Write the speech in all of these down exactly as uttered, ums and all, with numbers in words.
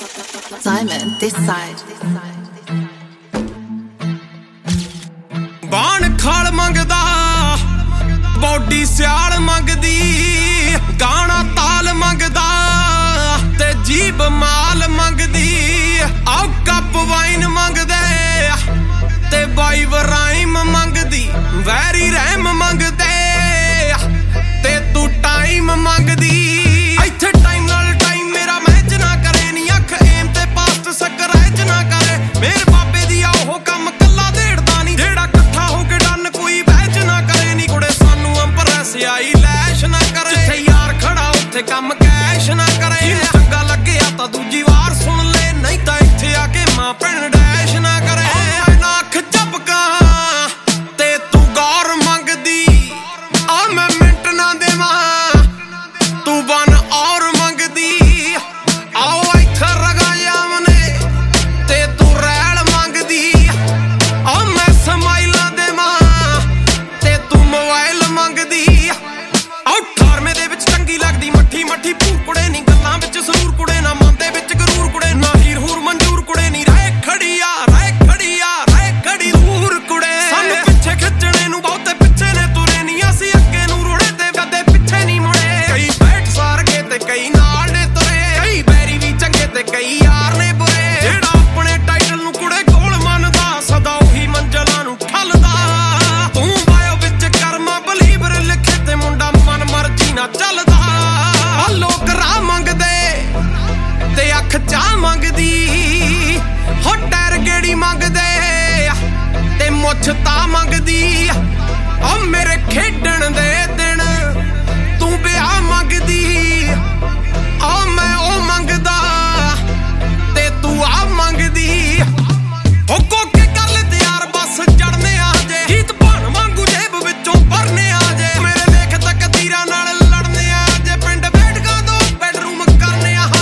Simon, this side. बाण खाल मंगदा बॉडी सियाल मंगदी गाना ताल मंगदा ते जीब माल मंगदी आओ कप वाइन मंगदे ते वाइव राइम मंगदी वैरी रैम मंगदे ते तू टाइम मंगदी इत्थे टाइम नाल टाइम मेरा मैच ना करे नी अख एम ते पास्ट सकरैच ना करे मेरे बाबे दी ओह कम कल्ला देड़दा नी जेड़ा कट्ठा हो के डन कोई बैच ना करे नी कुड़े सानू अंपरैस आई लैश ना करे जिथे यार खड़ा उत्थे कम कैश ना करे चंगा लगे तां दूजी वार सुन ले नहीं तां इत्थे आके मां भैन डैश ना करे ना अख झपका ते तू गौर मंगदी आ मैं मिंट ना देवां तू बन और मंगदी आओ इत्थे रगाया मने ते तू रैल मंगदी आ मैं समाइला देवां ते तू मोबाइल मंगदी आओ अठारवें दे विच चंगी लगदी मट्ठी मट्ठी भूर कुड़े नी गल्लां विच सरूर कुड़े ना मन दे विच गरूर कुड़े ना हीर हूर मंजूर कुड़े नी राह खड़ी आ राह खड़ी आ राह खड़ी दूर कुड़े सानू पिछे खिचणे नू बहुते पिछे ने तुरे नी असी अगे नू रुड़े ते कदे पिछे नी मुड़े कई बैठ सार के ते कई नाल ने तुरे कई बैरी भी चंगे ते कई यार ने बुरे जेड़ा अपने टाइटल नू कुड़े कोल मनदा सदा ओही मंजिलां नू ठलदा तू बायो विच कर्मा बलीवर लिखे ते मुंडा मन मर्जी ना चलदा आ लोक राह मंगदे ते अख चाह मंगदी हो टैर गेड़ी मंगदे ते मुੱਛ ता मंगदी ओ मेरे खेडण दे दिन तू ब्याह मंगदी ओ मैं ओ मंगदा ते तू आ मंगदी हो कोके कर ले तैयार बस चढ़ने आ जे गीत भाण वांगू जेब विचों भरने आ जे मेरे लेख तकदीरां नाल लड़ने आ जे पिंड बैठकां दो बेडरूम करने आ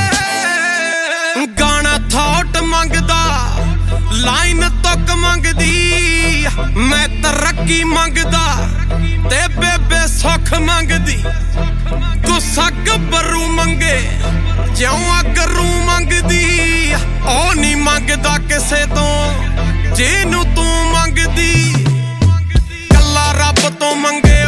हाले गाना थॉट मंगदा लाइन तुक मंगदी मैं तरक्की मंगदा ते बेबे सुख मंगदी गुस्सा गब्बरू मंगे ज्यों अगरू मंगदी ओ नी मंगदा किसे तो जेनू तू मंगदी कल्ला रब तो मंगे